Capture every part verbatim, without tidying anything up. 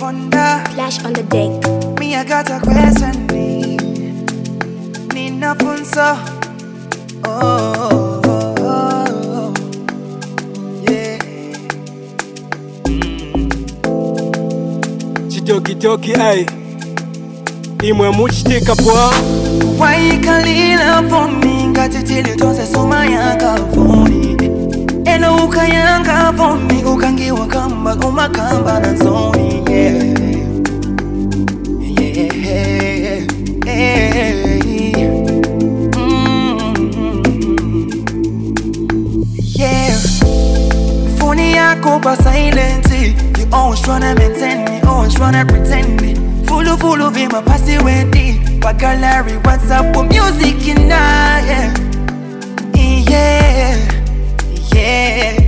Fonda. Flash on the deck. Me, I got a question. Need nothing, so. Oh, oh, oh, oh. Yeah. Chitoki toki ay. Imwe muchitika pwa. Why kalila for me? Got to tell you, don't say so my yanga for me. Eno ukayanga for me. Ukangiwa kamba, umakamba na zoni. Yeah. Yeah. Yeah. Yeah. Phone yako pa silent. You always tryna maintain me, always tryna pretend me. Full of full of him, I pass it ready. Bagalari, what's up with music in that? Yeah, yeah, yeah.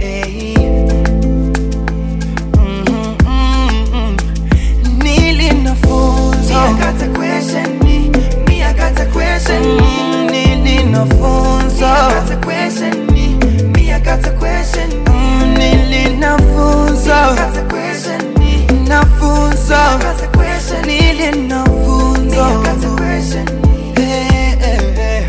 Mm-hmm, mm-hmm. Kneeling the phone. Me, I got a question. Me, me, I got a question. Mm, kneeling the phone. Me, I got a question. Me, me, I got a question. Mm, kneeling the phone. Me, I got a question. Me, the phone. Me, I got a question. Kneeling the phone. Me, I got a question. Hey, hey, hey.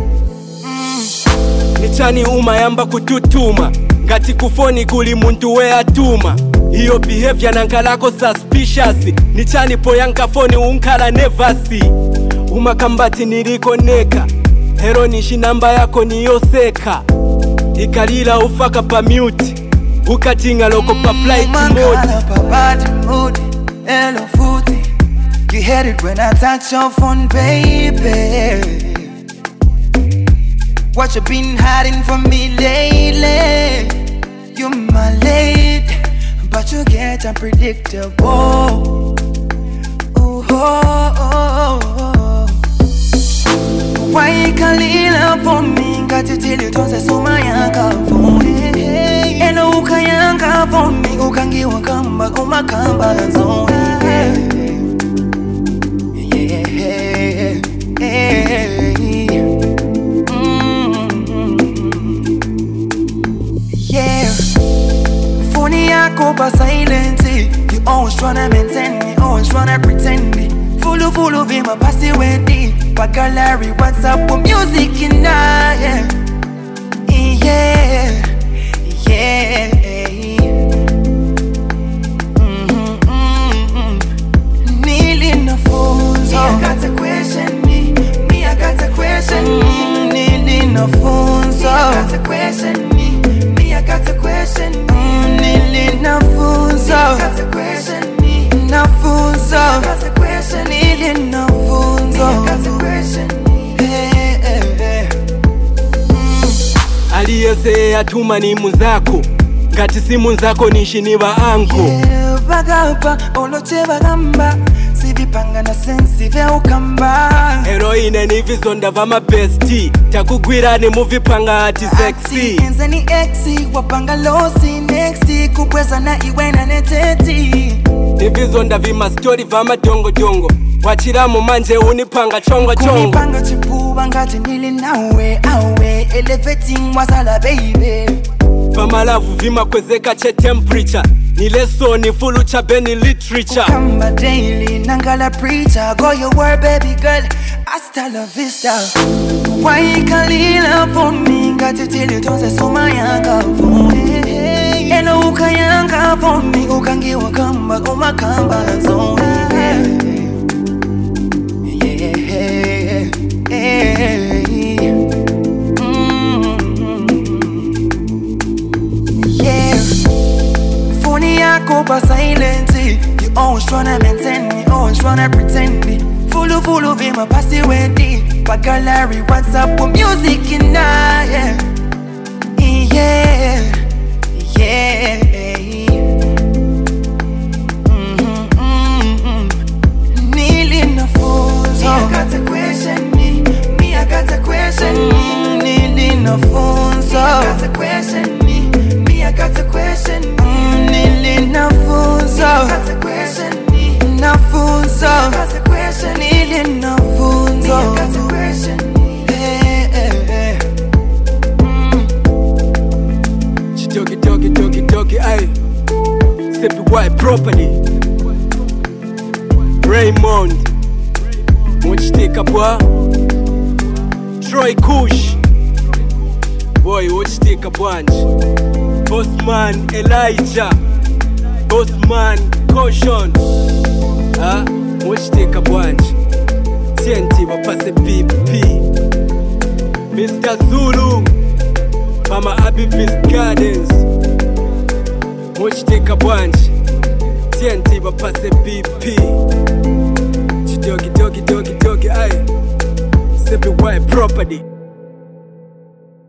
Mm. Nichani umayamba kututuma ngati kufoni kuli muntu we atuma. Iyo behavior nankalako suspicious. Nichani poyanka foni unkala nevasi. Umakambati niliko neka. Hero nishi namba yako niyoseka. Ikalila ufaka pa mute. Ukatinga loko pa flight mode. Hello footy. You heard it when I touch your phone, baby. What you been hiding from me lately? You're my lady, but you get unpredictable. Oh, oh, oh, oh. Why you kalila for me? Got to tell you, don't say so my yanga for me. And uka yanga for me, ukangiwa kamba, umakamba na zoni. Yeah, yeah, yeah. Yeah, phone yako pa silent. You always tryna maintain me, always tryna pretend me. Full of full of him, I pass it ready. Bagalari, what's up with music in that? Yeah, yeah, yeah. Mm-hmm, mm-hmm. Kneeling the phone. Me, I got a question. Me, me, I got a question. Mm, kneeling the phone. Me, I got a question. Me. I got a question. Mm, kneeling the phone. I got a question. The phone. I got a question. Kneeling the phone. I got a question. Hey, hey, hey. Mm. Aliyese atuma ni muzako. Ngati simu nzako nishiniwa anko. Yeah, bagapa, oloche bagamba. Sivipanga na sensi vya ukamba. Heroine ni vizonda vama besti. Takugwira ni muvipanga ati sexy. Enza ni exi, wapanga losi nexti. Kupweza na iwe na neteti. Ni vizonda vima story vama dongo dongo. Wachiramu manje unipanga chongo chongo. Kunipanga chipuwa ngati nili nawe awe. Elevating wasala baby. Vama lavu vima kwezeka che temperature. Ni leso ni fulu cha beni literature. Kukamba daily nangala preacher. Go your word baby girl, hasta la vista. Why kalila for me? Got to tell you, don't say so my yanga for me. Eno ukayanga for me. Ukangiwa kamba, umakamba na zoni. Yeah, yeah, yeah. Yako pa silent. You always tryna maintain me, always tryna pretend me. Full of full of him, I pass it ready. Bagalari, what's up with music in that? Yeah, yeah, yeah. Mm-hmm, mm-hmm. Kneeling the phone. Me, I got a question. Me, me, I got a question. Mm, kneeling the phone. Me, I got a question. Me, me, I got a question. Kneeling the phone, so I got a question. The phone, so I got a question. Kneeling the phone, so I got a question. Hey, hey, hey. Mm. Chitoki toki toki toki ay. Step it white properly. Raymond muchitika bwa Troy Kush boy muchitika bwanje Bossman Elijah Bossman Caution ah muchitika bwanje T N T bapase B P Mister Zulu Mama Abivis Gardens muchitika bwanje T N T bapase B P Chidogi dogi dogi dogi ay Sippy white property